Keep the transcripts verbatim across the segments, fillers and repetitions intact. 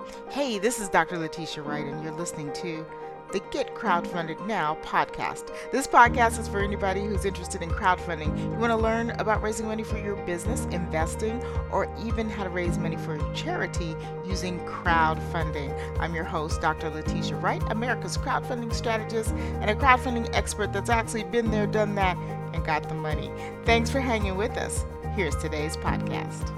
Hey, this is Doctor Letitia Wright, and you're listening to the Get Crowdfunded Now podcast. This podcast is for anybody who's interested in crowdfunding. You want to learn about raising money for your business, investing, or even how to raise money for a charity using crowdfunding. I'm your host, Doctor Letitia Wright, America's crowdfunding strategist and a crowdfunding expert that's actually been there, done that, and got the money. Thanks for hanging with us. Here's today's podcast.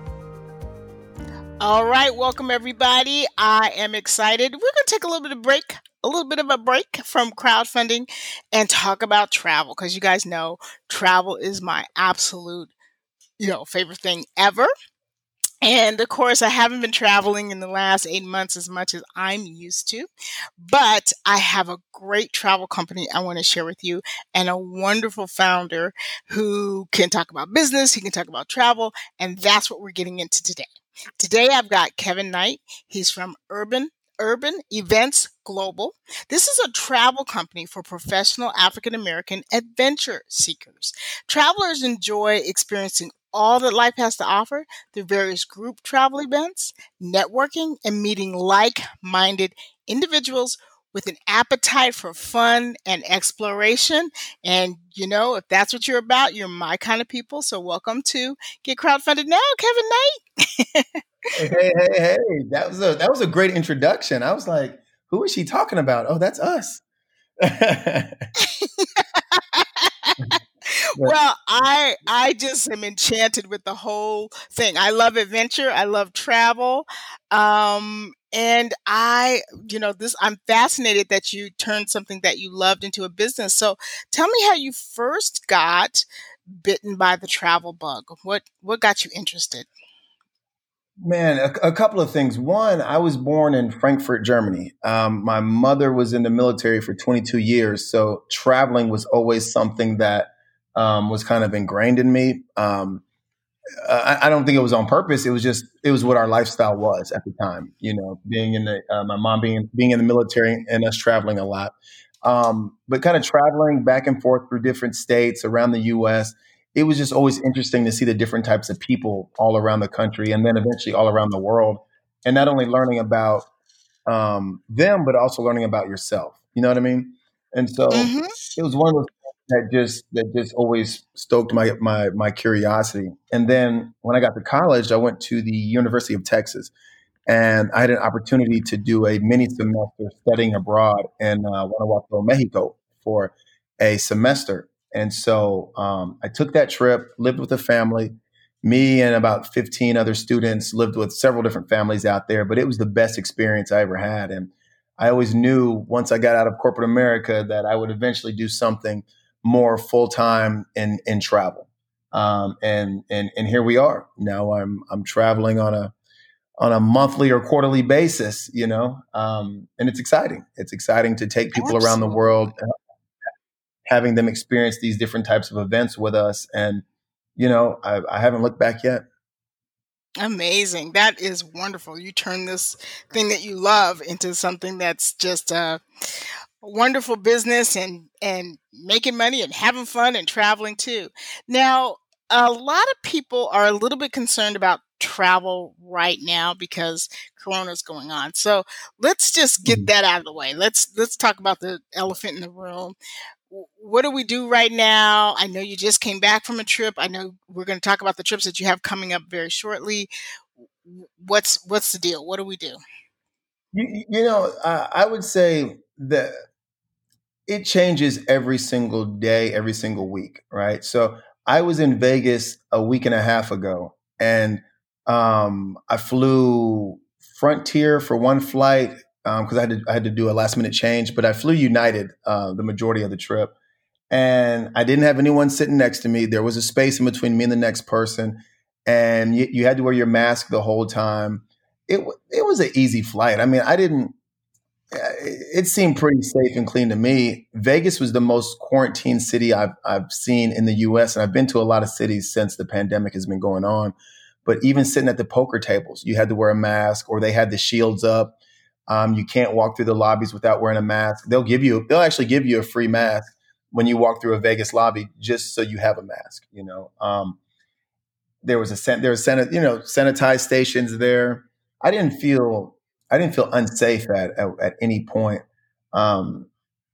All right, welcome everybody. I am excited. We're going to take a little bit of break, a little bit of a break from crowdfunding and talk about travel because you guys know travel is my absolute, you know, favorite thing ever. And of course, I haven't been traveling in the last eight months as much as I'm used to, but I have a great travel company I want to share with you and a wonderful founder who can talk about business, he can talk about travel, and that's what we're getting into today. Today, I've got Kevin Knight. He's from Urban Urban Events Global. This is a travel company for professional African American adventure seekers. Travelers enjoy experiencing all that life has to offer through various group travel events, networking, and meeting like-minded individuals with an appetite for fun and exploration. And, you know, if that's what you're about, you're my kind of people. So welcome to Get Crowdfunded Now, Kevin Knight. Hey, hey, hey, hey. That was a that was a great introduction. I was like, who is she talking about? Oh, that's us. Well, I I just am enchanted with the whole thing. I love adventure. I love travel. Um, and I, you know, this I'm fascinated that you turned something that you loved into a business. So tell me how you first got bitten by the travel bug. What what got you interested? Man, a, a couple of things. One, I was born in Frankfurt, Germany. Um, my mother was in the military for twenty-two years, so traveling was always something that um, was kind of ingrained in me. Um, I, I don't think it was on purpose. It was just it was what our lifestyle was at the time. You know, being in the uh, my mom being being in the military and us traveling a lot, um, but kind of traveling back and forth through different states around the U S. It was just always interesting to see the different types of people all around the country, and then eventually all around the world, and not only learning about um, them, but also learning about yourself. You know what I mean? And so Mm-hmm. it was one of those that just that just always stoked my my my curiosity. And then when I got to college, I went to the University of Texas, and I had an opportunity to do a mini semester studying abroad in uh, Guanajuato, Mexico, for a semester. And so um, I took that trip, lived with a family. Me and about fifteen other students lived with several different families out there, but it was the best experience I ever had. And I always knew once I got out of corporate America that I would eventually do something more full time in in travel. Um, and and and here we are. Now I'm I'm traveling on a on a monthly or quarterly basis, you know, um, and it's exciting. It's exciting to take people around the world, Absolutely. uh, having them experience these different types of events with us. And, you know, I, I haven't looked back yet. Amazing. That is wonderful. You turn this thing that you love into something that's just a wonderful business and and making money and having fun and traveling too. Now, a lot of people are a little bit concerned about travel right now because Corona's going on. So let's just get Mhm. that out of the way. Let's let's talk about the elephant in the room. W- What do we do right now? I know you just came back from a trip. I know we're going to talk about the trips that you have coming up very shortly. W- What's what's the deal? What do we do? You, you know, uh, I would say that it changes every single day, every single week, right? So I was in Vegas a week and a half ago, and um, I flew Frontier for one flight because um, I had to I had to do a last minute change, but I flew United uh, the majority of the trip, and I didn't have anyone sitting next to me. There was a space in between me and the next person, and you, you had to wear your mask the whole time. It wa- it was an easy flight. I mean, I didn't it seemed pretty safe and clean to me. Vegas was the most quarantined city I've I've seen in the U S, and I've been to a lot of cities since the pandemic has been going on. But even sitting at the poker tables, you had to wear a mask, or they had the shields up. Um, you can't walk through the lobbies without wearing a mask. They'll give you they'll actually give you a free mask when you walk through a Vegas lobby, just so you have a mask. You know, um, there was a there was san- you know sanitized stations there. I didn't feel I didn't feel unsafe at at, at any point. Um,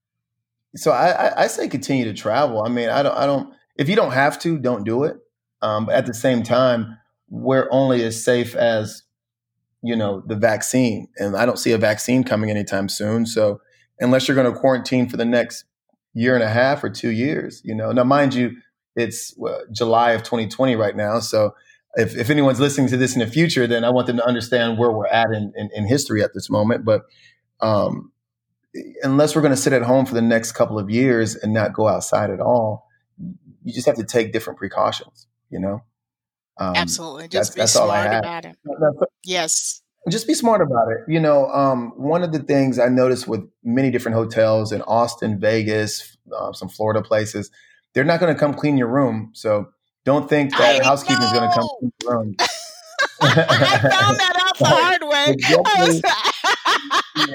so I, I, I say continue to travel. I mean, I don't I don't if you don't have to, don't do it. Um, but at the same time, we're only as safe as you know the vaccine, and I don't see a vaccine coming anytime soon. So unless you're going to quarantine for the next year and a half or two years, you know. Now, mind you, it's uh, July of twenty twenty right now, so if, if anyone's listening to this in the future, then I want them to understand where we're at in, in, in history at this moment. But um, unless we're going to sit at home for the next couple of years and not go outside at all, you just have to take different precautions. You know, um, Absolutely. that's Just be that's all I smart have. about it. That's Yes. just be smart about it. You know, um, one of the things I noticed with many different hotels in Austin, Vegas, uh, some Florida places, they're not going to come clean your room. So don't think that I housekeeping is going to come know. clean your room. I found that out the hard way. It's I definitely, was yeah,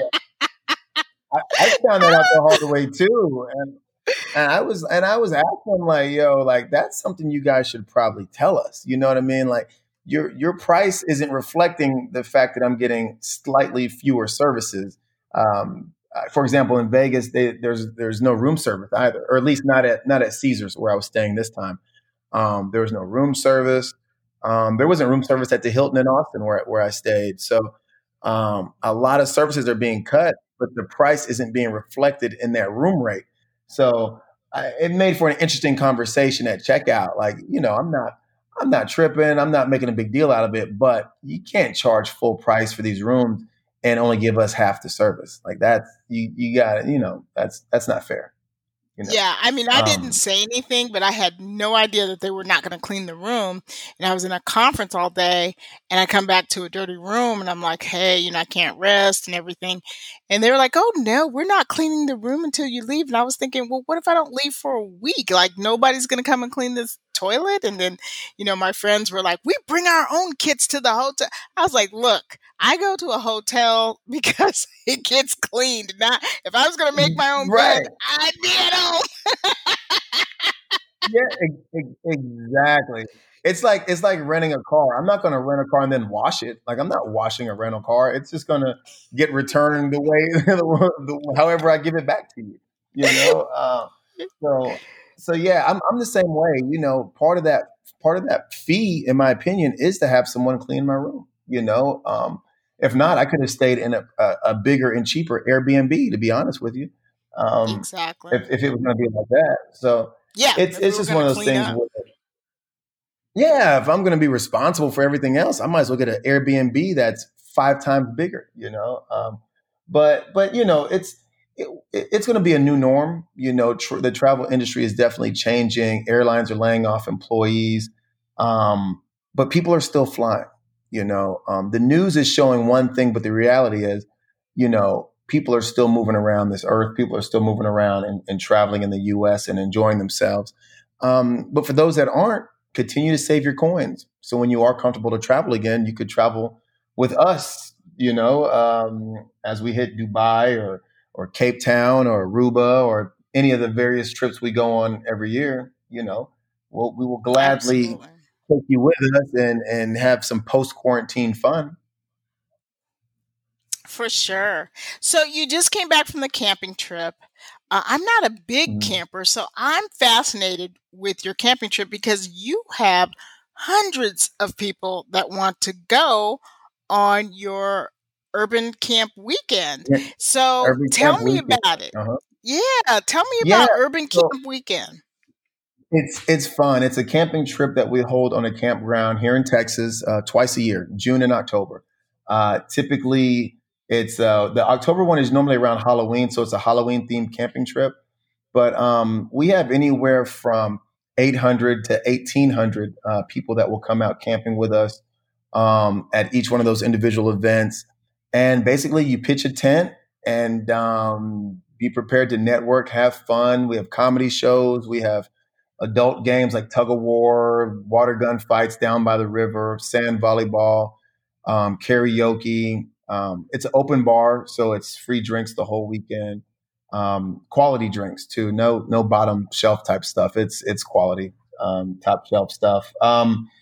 I, I found that out the hard way too. And and I was and I was asking like, yo, like that's something you guys should probably tell us. You know what I mean? Like your your price isn't reflecting the fact that I'm getting slightly fewer services. Um, uh, for example, in Vegas, they, there's there's no room service either, or at least not at not at Caesars where I was staying this time. Um, there was no room service. Um, there wasn't room service at the Hilton in Austin where where I stayed. So um, a lot of services are being cut, but the price isn't being reflected in that room rate. So I, it made for an interesting conversation at checkout. Like, you know, I'm not, I'm not tripping. I'm not making a big deal out of it, but you can't charge full price for these rooms and only give us half the service. Like that's, you, you got you know, that's, that's not fair, you know? Yeah, I mean, I didn't Um, say anything, but I had no idea that they were not going to clean the room. And I was in a conference all day, and I come back to a dirty room, and I'm like, hey, you know, I can't rest and everything. And they were like, oh, no, we're not cleaning the room until you leave. And I was thinking, well, what if I don't leave for a week? Like, nobody's going to come and clean this toilet? And then, you know, my friends were like, we bring our own kits to the hotel. I was like, look, I go to a hotel because it gets cleaned. Not if I was going to make my own bed, right. I'd be at home. Yeah, ex- ex- exactly. It's like it's like renting a car. I'm not going to rent a car and then wash it. Like I'm not washing a rental car. It's just going to get returned the way, the, however I give it back to you. You know. Uh, so so yeah, I'm I'm the same way. You know, part of that part of that fee, in my opinion, is to have someone clean my room. You know, um, if not, I could have stayed in a, a, a bigger and cheaper Airbnb. To be honest with you, um, Exactly. if if it was going to be like that. So Yeah, it's if we it's were just gonna one of those clean things up. where, yeah, if I'm going to be responsible for everything else, I might as well get an Airbnb that's five times bigger, you know. Um, but but you know, it's it, it's going to be a new norm. You know, tr- the travel industry is definitely changing. Airlines are laying off employees, um, but people are still flying. You know, um, the news is showing one thing, but the reality is, you know, people are still moving around this earth. People are still moving around and, and traveling in the U S and enjoying themselves. Um, but for those that aren't, continue to save your coins. So when you are comfortable to travel again, you could travel with us, you know, um, as we hit Dubai or, or Cape Town or Aruba or any of the various trips we go on every year, you know, we'll, we will gladly Absolutely. take you with us and, and have some post quarantine fun. For sure. So you just came back from the camping trip. Uh, I'm not a big Mhm. camper, so I'm fascinated with your camping trip because you have hundreds of people that want to go on your urban camp weekend. Yeah, So every camp tell me weekend. about it. Uh-huh. Yeah, tell me Yeah. about urban So camp weekend. It's it's fun. It's a camping trip that we hold on a campground here in Texas uh, twice a year, June and October. Uh, typically, it's uh, the October one is normally around Halloween, so it's a Halloween themed camping trip. But um, we have anywhere from eight hundred to eighteen hundred uh, people that will come out camping with us um, at each one of those individual events. And basically, you pitch a tent and um, be prepared to network, have fun. We have comedy shows. We have adult games like tug of war, water gun fights down by the river, sand volleyball, um, karaoke. Um, it's an open bar, so it's free drinks the whole weekend. Um, quality drinks too. No, no bottom shelf type stuff. It's it's quality, um, top shelf stuff. Um,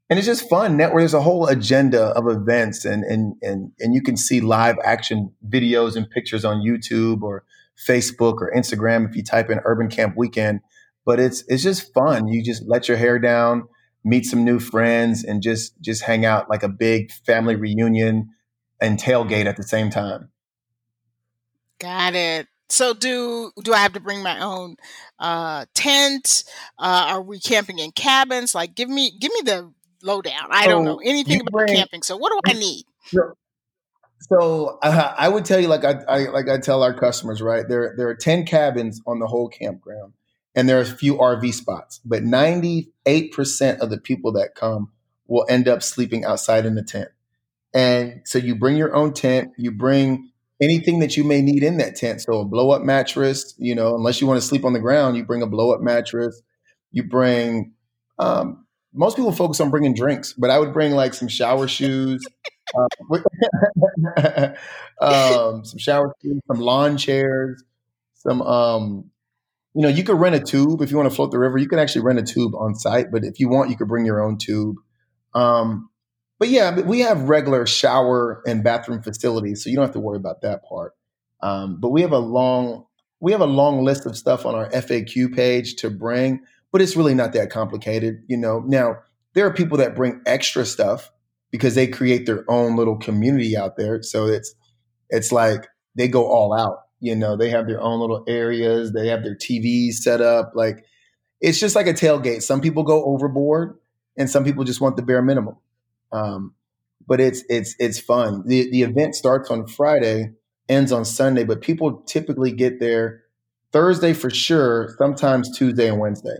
and it's just fun. Network. There's a whole agenda of events, and and and and you can see live action videos and pictures on YouTube or Facebook or Instagram if you type in Urban Camp Weekend. But it's it's just fun. You just let your hair down, meet some new friends, and just just hang out like a big family reunion and tailgate at the same time. Got it. So do do I have to bring my own uh tent? Uh are we camping in cabins? Like give me give me the lowdown. I don't know So you anything about bring camping. So what do I need? So uh, I would tell you, like I, I like I tell our customers, right? There there are ten cabins on the whole campground, and there are a few R V spots. But ninety eight percent of the people that come will end up sleeping outside in the tent. And so you bring your own tent. You bring anything that you may need in that tent. So a blow up mattress, you know, unless you want to sleep on the ground, you bring a blow up mattress. You bring. Um, Most people focus on bringing drinks, but I would bring like some shower shoes. Uh, um, some shower shoes, some lawn chairs, some um, you know, you could rent a tube if you want to float the river. You can actually rent a tube on site, but if you want, you could bring your own tube. Um, but yeah, but we have regular shower and bathroom facilities, so you don't have to worry about that part. Um, but we have a long we have a long list of stuff on our F A Q page to bring, but it's really not that complicated. You know, now there are people that bring extra stuff because they create their own little community out there. So it's it's like they go all out. You know, they have their own little areas. They have their T Vs set up. Like it's just like a tailgate. Some people go overboard, and some people just want the bare minimum. Um, but it's it's it's fun. The the event starts on Friday, ends on Sunday, but people typically get there Thursday for sure. Sometimes Tuesday and Wednesday.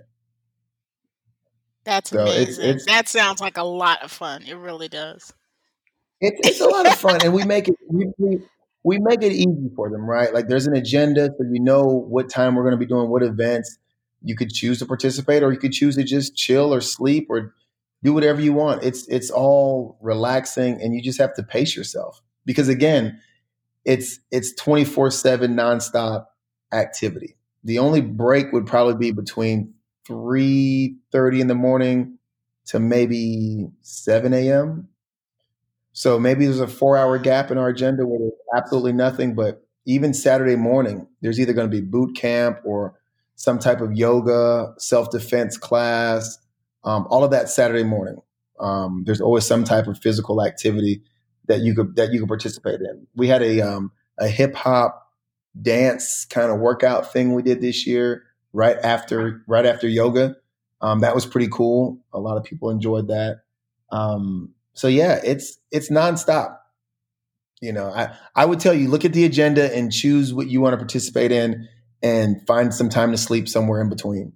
That's So it's amazing. it's That sounds like a lot of fun. It really does. It's it's a lot of fun, and we make it we, we we make it easy for them, right? Like there's an agenda, so you know what time we're going to be doing what events. You could choose to participate, or you could choose to just chill or sleep or do whatever you want. It's it's all relaxing, and you just have to pace yourself because again, it's it's twenty four seven nonstop activity. The only break would probably be between three thirty in the morning to maybe seven a m. So maybe there's a four hour gap in our agenda where there's absolutely nothing. But even Saturday morning, there's either going to be boot camp or some type of yoga, self defense class, um, all of that Saturday morning. Um, there's always some type of physical activity that you could that you could participate in. We had a um, a hip hop dance kind of workout thing we did this year right after right after yoga. Um, that was pretty cool. A lot of people enjoyed that. Um, so yeah, it's it's nonstop. You know, I I would tell you look at the agenda and choose what you want to participate in, and find some time to sleep somewhere in between.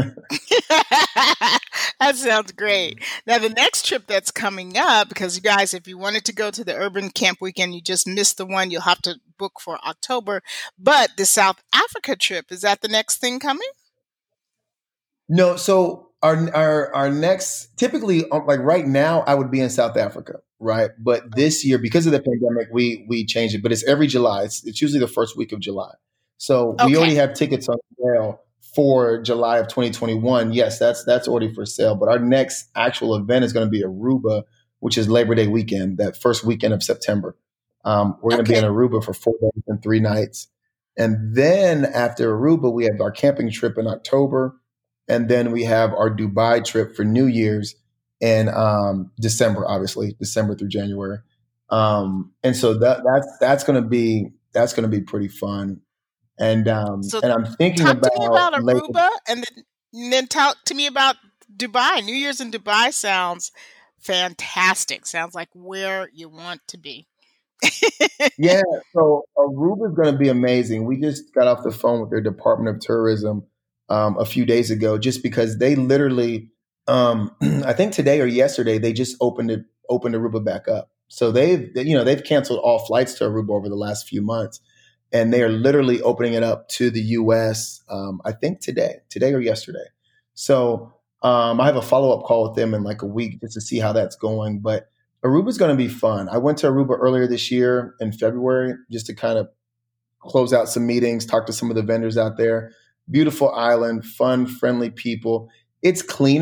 That sounds great. Now, the next trip that's coming up, because you guys, if you wanted to go to the Urban Camp Weekend, you just missed the one, you'll have to book for October. But the South Africa trip, is that the next thing coming? No, so our our our next typically um, like right now I would be in South Africa, right? But this year because of the pandemic we we changed it, but it's every July. It's, it's usually the first week of July. So we Okay. already have tickets on sale for July of twenty twenty-one. Yes, that's that's already for sale, but our next actual event is going to be Aruba, which is Labor Day weekend, that first weekend of September. Um, we're going to be in Okay. Aruba for four days and three nights. And then after Aruba, we have our camping trip in October, and then we have our Dubai trip for New Year's in um, December, obviously December through January. Um, and so that that's that's going to be that's going to be pretty fun. And um, So and I'm thinking talk to me about about late. Aruba and then, and then talk to me about Dubai. New Year's in Dubai sounds fantastic. Sounds like where you want to be. Yeah, so Aruba is going to be amazing. We just got off the phone with their Department of Tourism um, a few days ago, just because they literally, um, I think today or yesterday, they just opened it, opened Aruba back up. So they've, you know, they've canceled all flights to Aruba over the last few months, and they are literally opening it up to the U S. Um, I think today, today or yesterday. So um, I have a follow up call with them in like a week just to see how that's going, but Aruba's going to be fun. I went to Aruba earlier this year in February just to kind of close out some meetings, talk to some of the vendors out there. Beautiful island, fun, friendly people. It's cleaner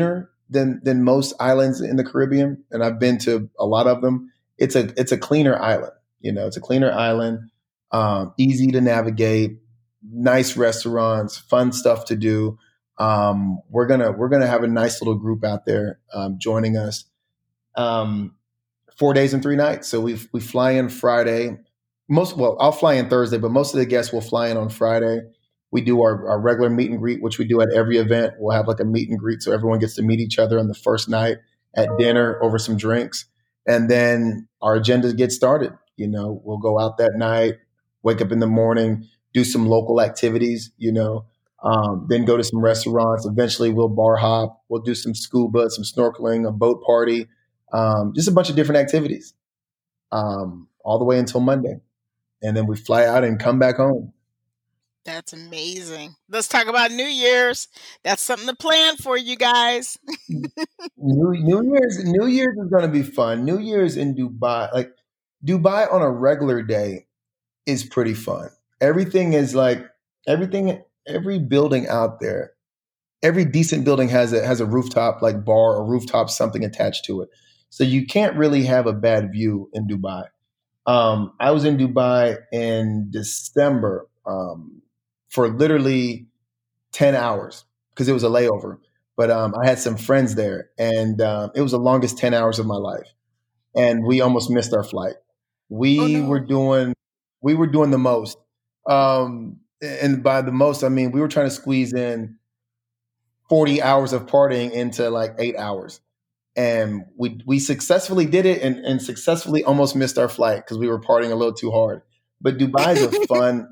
than than most islands in the Caribbean, and I've been to a lot of them. It's a it's a cleaner island. You know, it's a cleaner island, um, easy to navigate, nice restaurants, fun stuff to do. Um, we're gonna we're gonna have a nice little group out there um, joining us. Um, Four days and three nights. So we we fly in Friday. Most well, I'll fly in Thursday, but most of the guests will fly in on Friday. We do our, our regular meet and greet, which we do at every event. We'll have like a meet and greet, so everyone gets to meet each other on the first night at dinner over some drinks, and then our agenda gets started. You know, we'll go out that night, wake up in the morning, do some local activities. You know, um, then go to some restaurants. Eventually, we'll bar hop. We'll do some scuba, some snorkeling, a boat party, um, just a bunch of different activities, um, all the way until Monday, and then we fly out and come back home. That's amazing. Let's talk about New Year's. That's something to plan for you guys. New, New Year's, New Year's is going to be fun. New Year's in Dubai, like Dubai on a regular day, is pretty fun. Everything is like everything. Every building out there, every decent building has a has a rooftop like bar or rooftop something attached to it. So you can't really have a bad view in Dubai. Um, I was in Dubai in December um, for literally ten hours because it was a layover. But um, I had some friends there, and um, it was the longest ten hours of my life. And we almost missed our flight. Oh We were no. doing we were doing the most. Um, and by the most, I mean we were trying to squeeze in forty hours of partying into like eight hours. And we we successfully did it and, and successfully almost missed our flight because we were partying a little too hard. But Dubai is a fun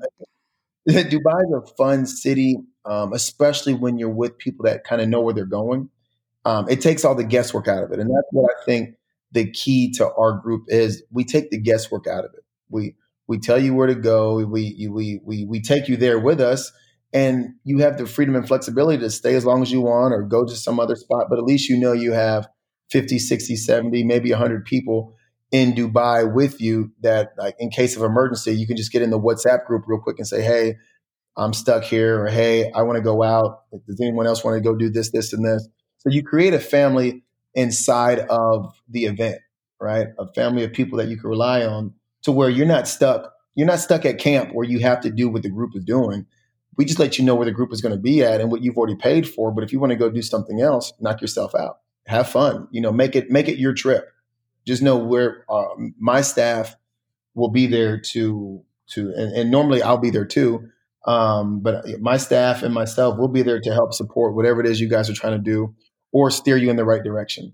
Dubai is a fun city, um, especially when you're with people that kind of know where they're going. Um, it takes all the guesswork out of it, and that's what I think the key to our group is. We take the guesswork out of it. We we tell you where to go. We you, we we we take you there with us, and you have the freedom and flexibility to stay as long as you want or go to some other spot. But at least you know you have fifty, sixty, seventy, maybe one hundred people in Dubai with you that, like, in case of emergency, you can just get in the WhatsApp group real quick and say, "Hey, I'm stuck here," or "Hey, I want to go out. Does anyone else want to go do this, this, and this?" So you create a family inside of the event, right? A family of people that you can rely on to where you're not stuck. You're not stuck at camp where you have to do what the group is doing. We just let you know where the group is going to be at and what you've already paid for. But if you want to go do something else, knock yourself out. Have fun. You know, make it make it your trip. Just know where uh, my staff will be there to to, and, and normally I'll be there too. Um, but my staff and myself will be there to help support whatever it is you guys are trying to do or steer you in the right direction.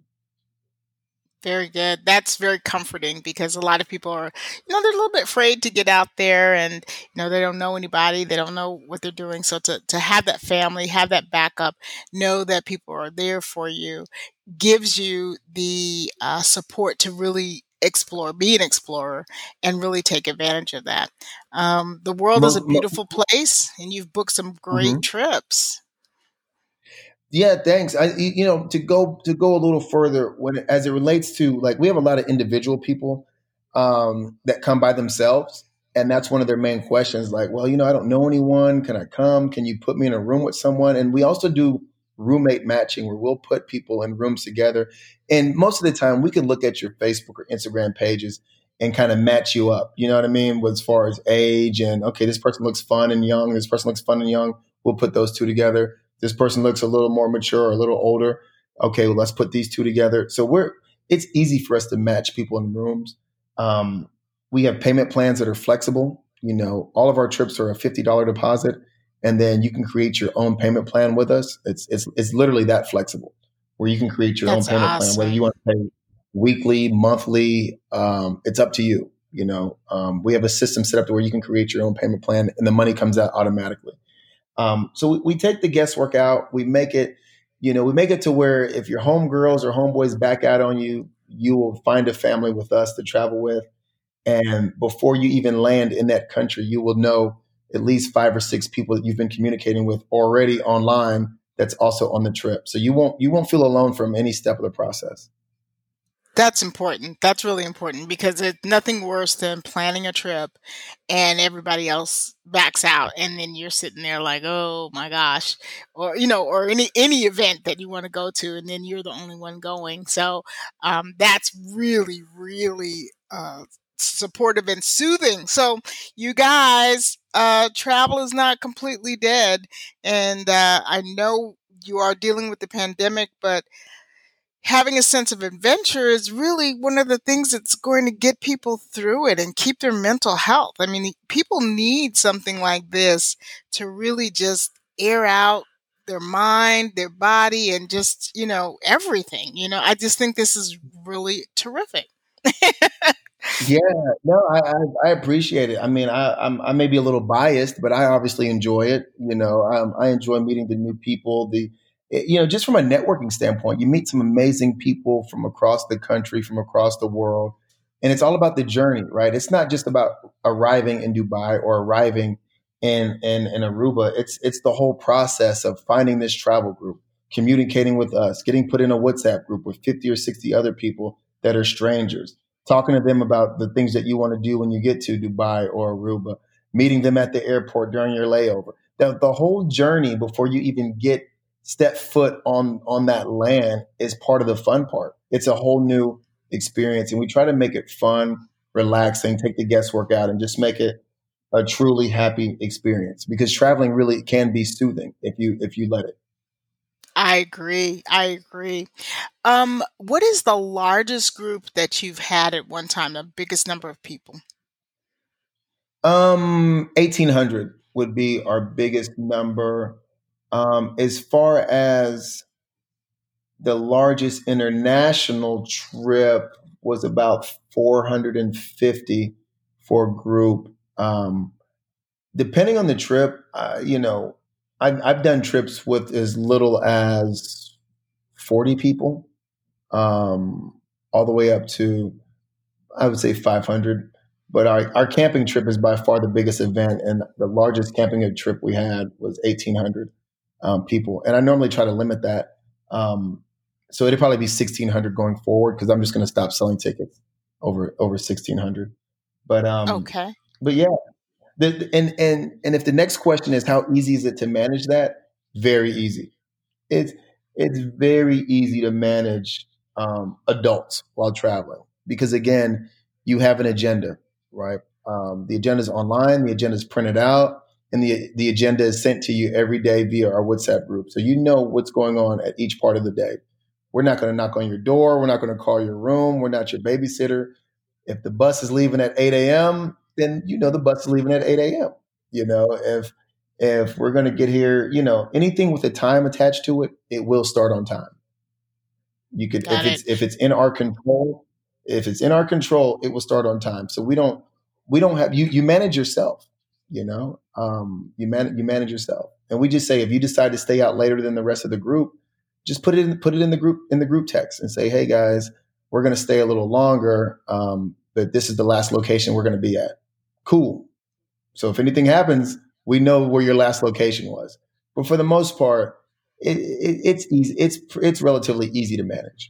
Very good. That's very comforting because a lot of people are, you know, they're a little bit afraid to get out there and, you know, they don't know anybody. They don't know what they're doing. So to, to have that family, have that backup, know that people are there for you, gives you the uh, support to really explore, be an explorer, and really take advantage of that. Um, the world is a Mo- mo- beautiful place, and you've booked some great mhm. trips. Yeah, thanks. I, you know, to go to go a little further when as it relates to, like, we have a lot of individual people um, that come by themselves, and that's one of their main questions. Like, well, you know, I don't know anyone. Can I come? Can you put me in a room with someone? And we also do roommate matching, where we'll put people in rooms together. And most of the time, we can look at your Facebook or Instagram pages and kind of match you up. You know what I mean? As far as age and, okay, this person looks fun and young. This person looks fun and young. We'll put those two together. This person looks a little more mature or a little older. Okay, well, let's put these two together. So we're it's easy for us to match people in rooms. Um, we have payment plans that are flexible. You know, all of our trips are a fifty dollars deposit, and then you can create your own payment plan with us. It's it's it's literally that flexible, where you can create your own That's payment plan, whether you awesome. want to pay weekly, monthly. Um, it's up to you. You know, um, we have a system set up to where you can create your own payment plan, and the money comes out automatically. Um, so we, we take the guesswork out. We make it, you know, we make it to where if your homegirls or homeboys back out on you, you will find a family with us to travel with. And before you even land in that country, you will know at least five or six people that you've been communicating with already online that's also on the trip. So you won't you won't feel alone from any step of the process. That's important. That's really important because it's nothing worse than planning a trip and everybody else backs out and then you're sitting there like, "Oh my gosh." Or, you know, or any any event that you want to go to and then you're the only one going. So, um, that's really, really uh, supportive and soothing. So, you guys, uh, travel is not completely dead. And uh, I know you are dealing with the pandemic, but having a sense of adventure is really one of the things that's going to get people through it and keep their mental health. I mean, people need something like this to really just air out their mind, their body, and just, you know, everything. You know, I just think this is really terrific. Yeah, no, I, I I appreciate it. I mean, I I'm, I may be a little biased, but I obviously enjoy it. You know, um, I enjoy meeting the new people. The eh, you know, just from a networking standpoint, you meet some amazing people from across the country, from across the world, and it's all about the journey, right? It's not just about arriving in Dubai or arriving in in, in Aruba. It's it's the whole process of finding this travel group, communicating with us, getting put in a WhatsApp group with fifty or sixty other people that are strangers, talking to them about the things that you want to do when you get to Dubai or Aruba, meeting them at the airport during your layover. The, the whole journey before you even get step foot on on that land is part of the fun part. It's a whole new experience, and we try to make it fun, relaxing, take the guesswork out, and just make it a truly happy experience. Because traveling really can be soothing if you if you let it. I agree. I agree. Um, what is the largest group that you've had at one time, the biggest number of people? Um, eighteen hundred would be our biggest number. Um, as far as the largest international trip was about four hundred fifty for a group. Um, depending on the trip, uh, you know, I've, I've done trips with as little as forty people, um, all the way up to, I would say, five hundred. But our, our camping trip is by far the biggest event, and the largest camping trip we had was eighteen hundred um, people. And I normally try to limit that. Um, so it'd probably be sixteen hundred going forward because I'm just going to stop selling tickets over over sixteen hundred. But um, Okay. but yeah, the, and and and if the next question is how easy is it to manage that? Very easy. It's it's very easy to manage um, adults while traveling because again, you have an agenda, right? Um, the agenda is online, the agenda is printed out, and the the agenda is sent to you every day via our WhatsApp group, so you know what's going on at each part of the day. We're not going to knock on your door. We're not going to call your room. We're not your babysitter. If the bus is leaving at eight a m, then you know the bus is leaving at eight a m. You know, if if we're going to get here, you know, anything with a time attached to it, it will start on time. You could if Got it's it. if it's in our control, if it's in our control, it will start on time. So we don't we don't have you you manage yourself, you know. Um you man you manage yourself. And we just say if you decide to stay out later than the rest of the group, just put it in put it in the group in the group text and say, "Hey guys, we're going to stay a little longer, um, but this is the last location we're going to be at." Cool. So if anything happens, we know where your last location was. But for the most part, it, it, it's easy. It's it's relatively easy to manage.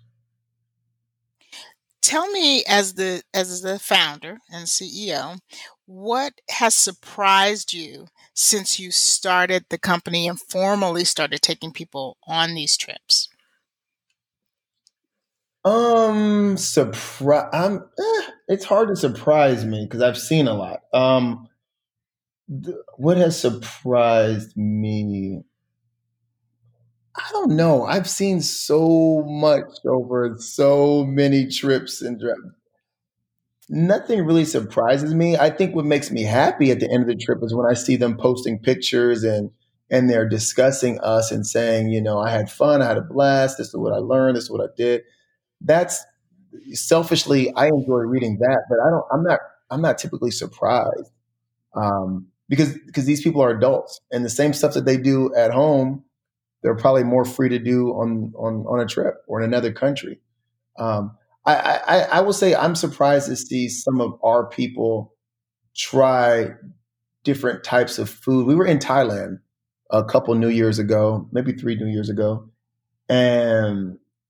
Tell me, as the as the founder and C E O, what has surprised you since you started the company and formally started taking people on these trips? Um, surprise. I'm. Eh, it's hard to surprise me because I've seen a lot. Um, th- what has surprised me? I don't know. I've seen so much over so many trips and dri- nothing really surprises me. I think what makes me happy at the end of the trip is when I see them posting pictures and and they're discussing us and saying, you know, I had fun, I had a blast. This is what I learned. This is what I did. That's selfishly, I enjoy reading that, but I don't. I'm not. I'm not typically surprised um, because because these people are adults and the same stuff that they do at home, they're probably more free to do on on on a trip or in another country. Um, I, I, I will say I'm surprised to see some of our people try different types of food. We were in Thailand a couple New Years ago, maybe three New Years ago, and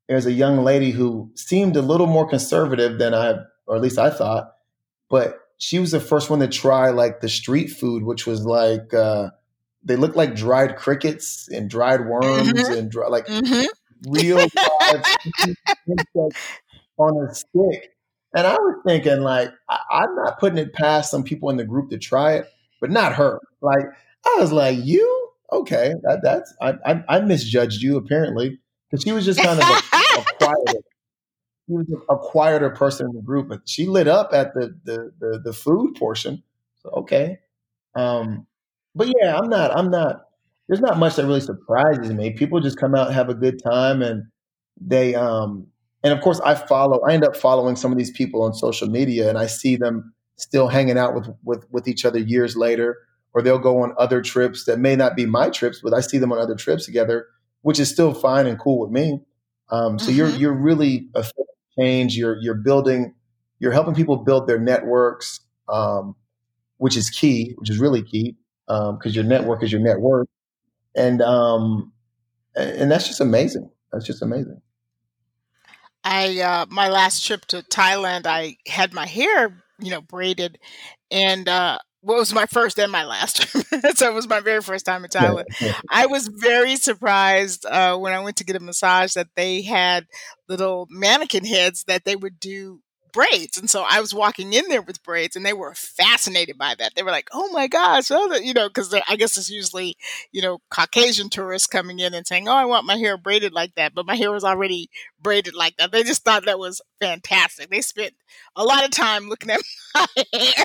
there's a young lady who seemed a little more conservative than I, or at least I thought, but she was the first one to try like the street food, which was like uh, they looked like dried crickets and dried worms Mhm. and dry, like Mhm. real live insects on a stick. And I was thinking, like, I, I'm not putting it past some people in the group to try it, but not her. Like, I was like, you okay? That, that's I, I I misjudged you apparently because she was just kind of a, a quiet he was a quieter person in the group, but she lit up at the the the, the food portion. So okay, um, but yeah, I'm not. I'm not. There's not much that really surprises me. People just come out and have a good time, and they um, and of course I follow. I end up following some of these people on social media, and I see them still hanging out with with with each other years later, or they'll go on other trips that may not be my trips, but I see them on other trips together, which is still fine and cool with me. Um, so you're Mhm. you're really affecting change. You're you're building. You're helping people build their networks. Um, which is key, which is really key, because um, your network is your net worth, and um, and that's just amazing. That's just amazing. I uh, my last trip to Thailand, I had my hair, you know, braided, and uh, well, it was my first and my last trip, so it was my very first time in Yeah. Thailand. I was very surprised uh, when I went to get a massage that they had little mannequin heads that they would do braids, and so I was walking in there with braids, and they were fascinated by that. They were like, "Oh my gosh!" Oh, that, you know, because I guess it's usually you know Caucasian tourists coming in and saying, "Oh, I want my hair braided like that," but my hair was already braided like that. They just thought that was fantastic. They spent a lot of time looking at my hair.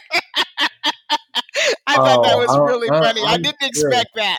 I thought that Oh, was really I, funny. I, I I'm didn't sure. expect that.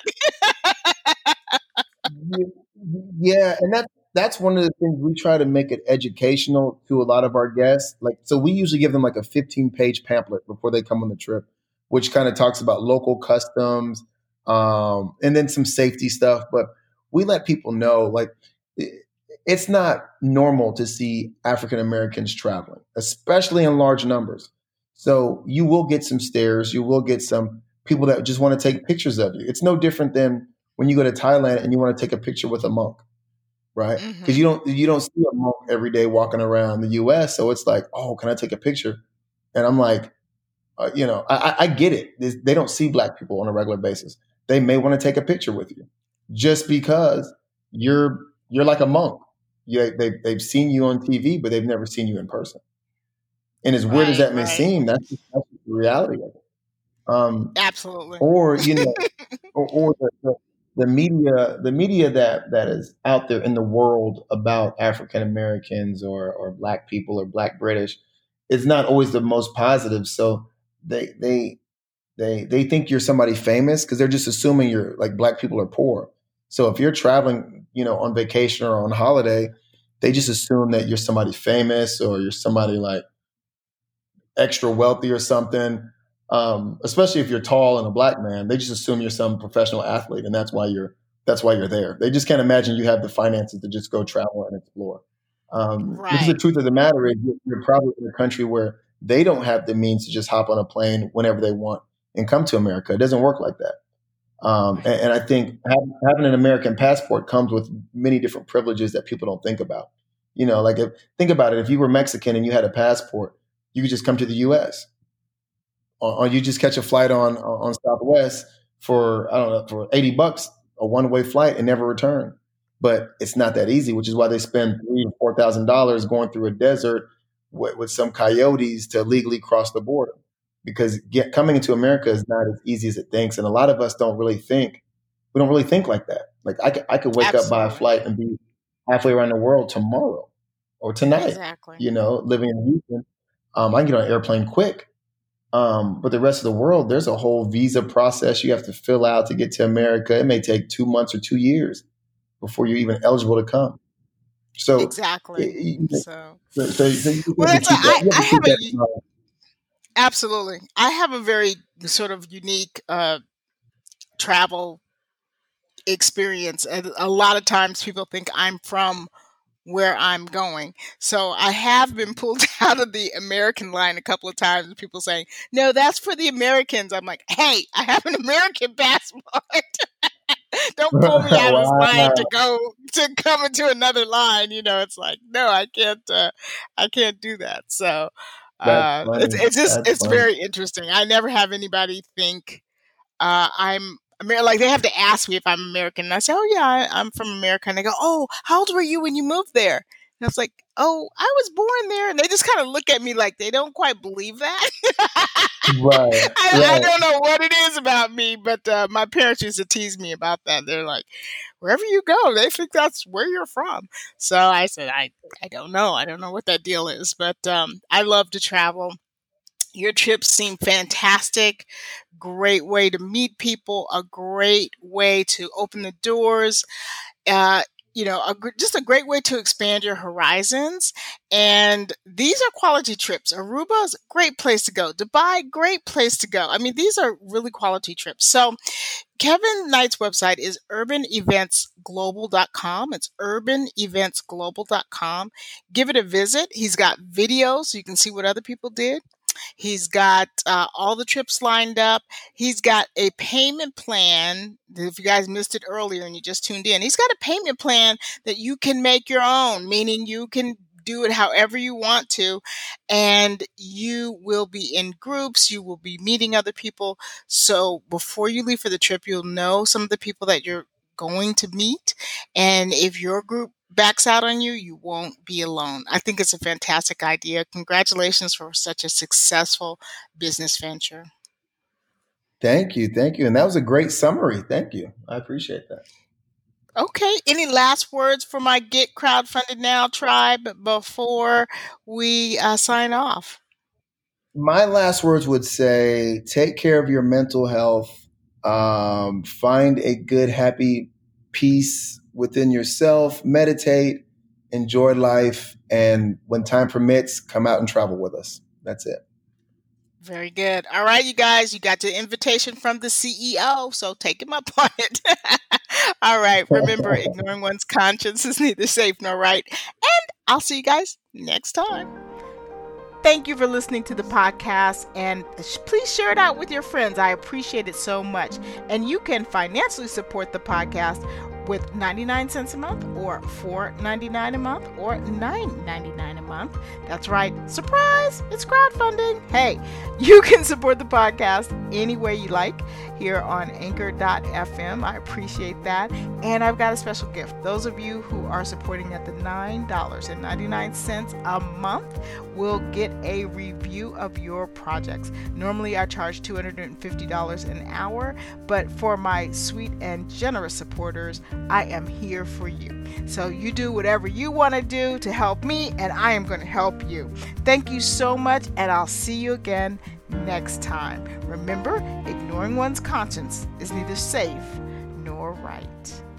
Yeah, and that that's one of the things we try to make it educational to a lot of our guests. Like, so we usually give them like a fifteen page pamphlet before they come on the trip, which kind of talks about local customs, um, and then some safety stuff. But we let people know, like, it- it's not normal to see African Americans traveling, especially in large numbers. So you will get some stares, you will get some people that just want to take pictures of you. It's no different than when you go to Thailand and you want to take a picture with a monk, right? Because you Hmm. don't you don't see a monk every day walking around the U S. So it's like, oh, can I take a picture? And I'm like, uh, you know, I, I I get it. This- They don't see black people on a regular basis. They may want to take a picture with you, just because you're you're like a monk. You, they they've seen you on T V, but they've never seen you in person. And as weird as Right, that may right. seem, that's just, that's just the reality of it. Um, Absolutely. or you know, or, or the, the, the media the media that that is out there in the world about African Americans or or black people or black British is not always the most positive. So they they they they think you're somebody famous because they're just assuming you're like black people are poor. So if you're traveling, you know, on vacation or on holiday, they just assume that you're somebody famous or you're somebody like extra wealthy or something. Um, especially if you're tall and a black man, they just assume you're some professional athlete, and that's why you're that's why you're there. They just can't imagine you have the finances to just go travel and explore. Um, because the Right. truth of the matter is, you're you're probably in a country where they don't have the means to just hop on a plane whenever they want and come to America. It doesn't work like that. Um, Right. and, and I think having, having an American passport comes with many different privileges that people don't think about. You know, like if, think about it. If you were Mexican and you had a passport, you could just come to the U S or, or you just catch a flight on on Southwest for I don't know for eighty bucks a one way flight and never return. But it's not that easy, which is why they spend three or four thousand dollars going through a desert with, with some coyotes to legally cross the border. Because get, coming into America is not as easy as it thinks, and a lot of us don't really think. We don't really think like that. Like I could, I could wake up, buy a Absolutely. flight, and be halfway around the world tomorrow or tonight. Exactly. You know, living in Houston, um, I can get on an airplane quick, um, but the rest of the world, there's a whole visa process you have to fill out to get to America. It may take two months or two years before you're even eligible to come. So, Exactly. it, it, So, so, so you well, have to that's a, keep that. I. You have I to have keep a that u- in mind. absolutely. I have a very sort of unique uh, travel experience. And a lot of times, people think I'm from where I'm going. So I have been pulled out of the American line a couple of times and people saying, no, that's for the Americans. I'm like, hey, I have an American passport. Don't pull me out of this line to Wow. go to come into another line. You know, it's like, no, I can't, uh, I can't do that. So, That's uh, it's, funny. it's just, That's it's funny. very interesting. I never have anybody think, uh, I'm Amer- like they have to ask me if I'm American. And I say, oh yeah, I, I'm from America. And they go, oh, how old were you when you moved there? And I was like, oh, I was born there. And they just kind of look at me like they don't quite believe that. Right. I, I Right. don't know what it is about me, but uh, my parents used to tease me about that. They're like, wherever you go, they think that's where you're from. So I said, I, I don't know. I don't know what that deal is, but um, I love to travel. Your trips seem fantastic. Great way to meet people, a great way to open the doors. Uh, you know, a, gr- just a great way to expand your horizons. And these are quality trips. Aruba is a great place to go. Dubai, great place to go. I mean, these are really quality trips. So Kevin Knight's website is urban events global dot com. It's urban events global dot com. Give it a visit. He's got videos so you can see what other people did. He's got uh, all the trips lined up. He's got a payment plan. If you guys missed it earlier and you just tuned in, he's got a payment plan that you can make your own, meaning you can do it however you want to. And you will be in groups, you will be meeting other people. So before you leave for the trip, you'll know some of the people that you're going to meet. And if your group backs out on you, you won't be alone. I think it's a fantastic idea. Congratulations for such a successful business venture. Thank you. Thank you. And that was a great summary. Thank you. I appreciate that. Okay, any last words for my Get Crowdfunded Now tribe before we uh, sign off? My last words would say take care of your mental health, um, find a good, happy peace within yourself, meditate, enjoy life, and when time permits, come out and travel with us. That's it. Very good. All right, you guys, you got the invitation from the C E O, so take him up on it. All right, remember, ignoring one's conscience is neither safe nor right. And I'll see you guys next time. Thank you for listening to the podcast, and please share it out with your friends. I appreciate it so much. And you can financially support the podcast with ninety-nine cents a month or four ninety-nine a month or nine ninety-nine a month. That's right. Surprise! It's crowdfunding. Hey, you can support the podcast any way you like here on anchor dot f m. I appreciate that. And I've got a special gift. Those of you who are supporting at the nine ninety-nine a month will get a review of your projects. Normally I charge two hundred fifty dollars an hour, but for my sweet and generous supporters, I am here for you. So you do whatever you want to do to help me, and I am going to help you. Thank you so much, and I'll see you again next time. Remember, ignoring one's conscience is neither safe nor right.